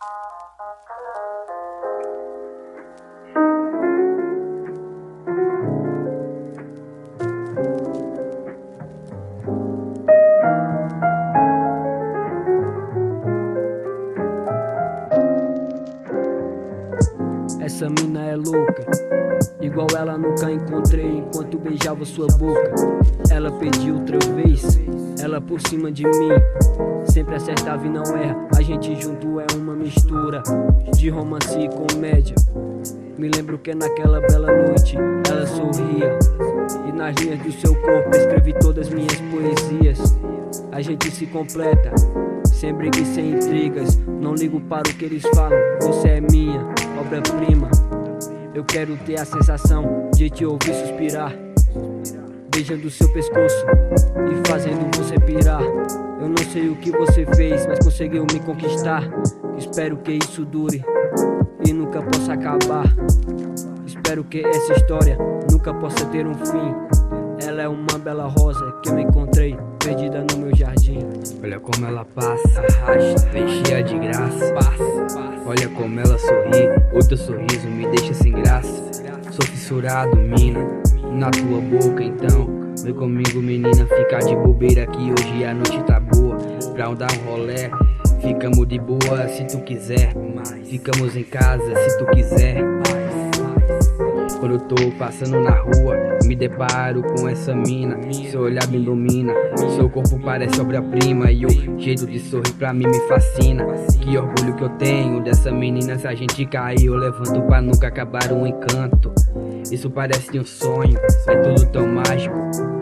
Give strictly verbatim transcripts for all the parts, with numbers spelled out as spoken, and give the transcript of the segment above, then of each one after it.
Essa mina é louca, igual ela nunca encontrei enquanto beijava sua boca. Ela pediu outra vez, ela por cima de mim, sempre acertava e não erra. A gente junto é uma mistura de romance e comédia. Me lembro que naquela bela noite ela sorria, e nas linhas do seu corpo escrevi todas minhas poesias. A gente se completa, sem briga e sem intrigas. Não ligo para o que eles falam, você é minha obra-prima. Eu quero ter a sensação de te ouvir suspirar, beijando seu pescoço e fazendo você pirar. Eu não sei o que você fez, mas conseguiu me conquistar. Espero que isso dure e nunca possa acabar. Espero que essa história nunca possa ter um fim. Ela é uma bela rosa que eu encontrei perdida no meu jardim. Olha como ela passa, arrasta, vem cheia de graça. Passa, olha como ela sorri, o teu sorriso me deixa sem graça. Sou fissurado, mina, na tua boca então. Vem comigo, menina, fica de bobeira que hoje a noite tá boa. Pra dar um rolé, ficamos de boa se tu quiser. Ficamos em casa se tu quiser. Quando eu tô passando na rua, me deparo com essa mina. Seu olhar me domina, seu corpo parece obra-prima, e o jeito de sorrir pra mim me fascina. Que orgulho que eu tenho dessa menina. Se a gente cair eu levanto pra nunca acabar um encanto. Isso parece um sonho, é tudo tão mágico,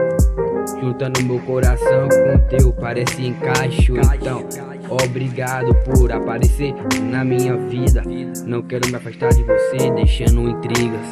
juntando meu coração com o teu, parece encaixo. Então, obrigado por aparecer na minha vida. Não quero me afastar de você, deixando intrigas.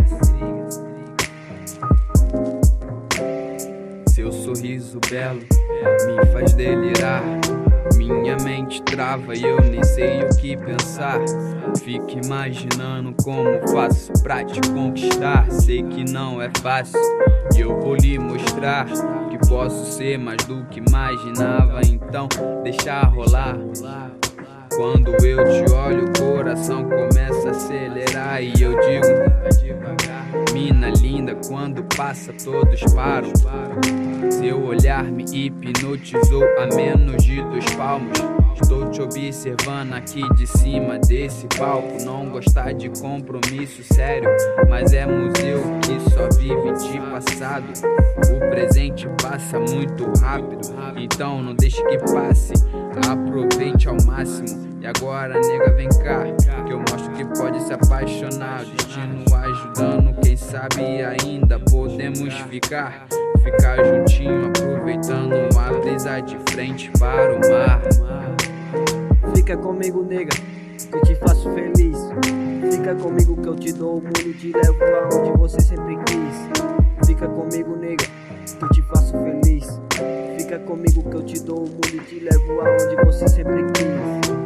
Seu sorriso belo me faz delirar. Minha mente trava e eu nem sei o que pensar. Fico imaginando como faço pra te conquistar. Sei que não é fácil e eu vou lhe mostrar que posso ser mais do que imaginava. Então deixa rolar. Quando eu te olho o coração começa a acelerar. E eu digo, mina linda, quando passa todos param. Seu olhar me hipnotizou a menos de dois palmos. Estou te observando aqui de cima desse palco. Não gostar de compromisso sério, mas é museu que só vive de passado. O presente passa muito rápido, então não deixe que passe. Aproveite ao máximo. E agora, nega, vem cá, que eu mostro que pode se apaixonar. O destino ajudando, quem sabe ainda podemos ficar. Ficar juntinho, aproveitando a brisa de frente para o mar. Fica comigo, nega, que eu te faço feliz. Fica comigo que eu te dou o mundo e te levo aonde você sempre quis. Fica comigo, nega, que eu te faço feliz. Fica comigo que eu te dou o mundo e te levo aonde você sempre quis.